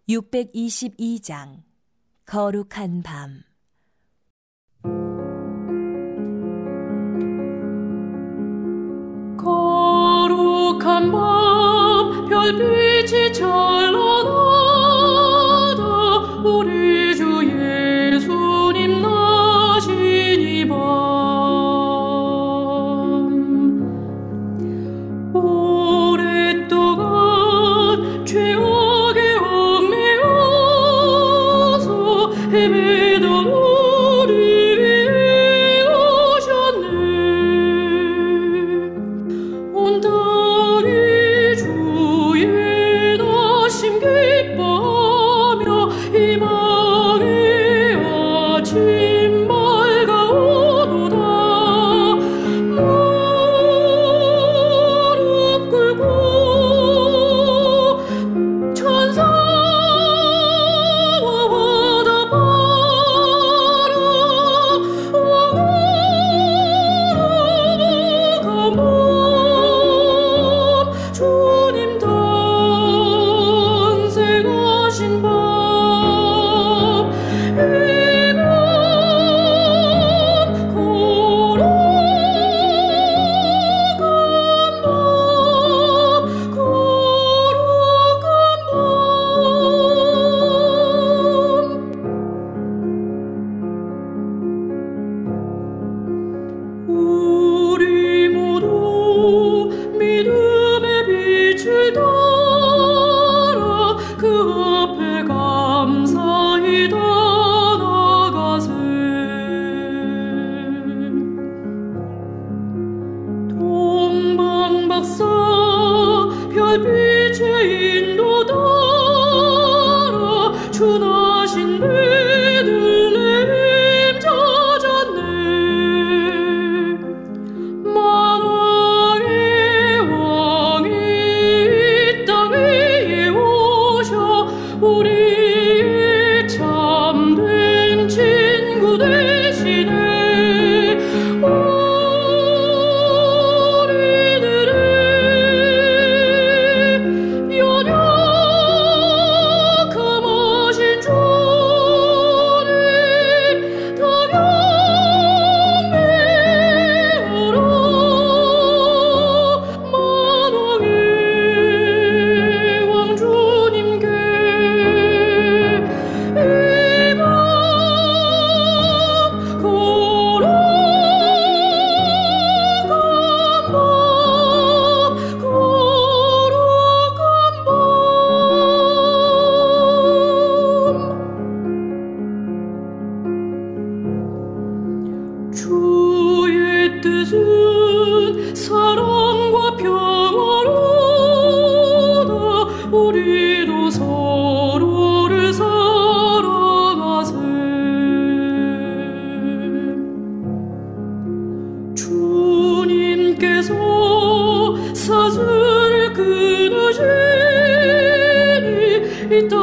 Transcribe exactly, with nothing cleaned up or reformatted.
육백이십이 장 거룩한 밤. 거룩한 밤 별빛이 찬란하다. 우리 주 예수님 나신 이 밤 오랫동안 죄악에 얽매여서 헤매던 우리 위에 오셨네. 온 땅이 주의 나심 기뻐하며 희망의 아침 밝아오도다. 무릎 꿇고 천사와 화답하라. 거룩한 밤 주님 탄생하신 밤 이 밤 거룩한 밤 거룩한 밤 우리 모두 믿음의 빛을 따라 그 앞에 감사히 나아가세. 동방박사 별빛의 인도 따라 주 나신 베들레헴 찾았네. 만왕의 왕이 이 땅 위에 오셔 우리의 참된 친구 되시네. 우리들의 연약함하신 주님 더 경배하라. 만왕의 왕 주님께 이 밤 거룩한 밤 거룩한 밤 주의 뜻은 사랑과 평화로다. 우리도 서로를 사랑하세. 주님께서 사슬을 끊으시니 이 땅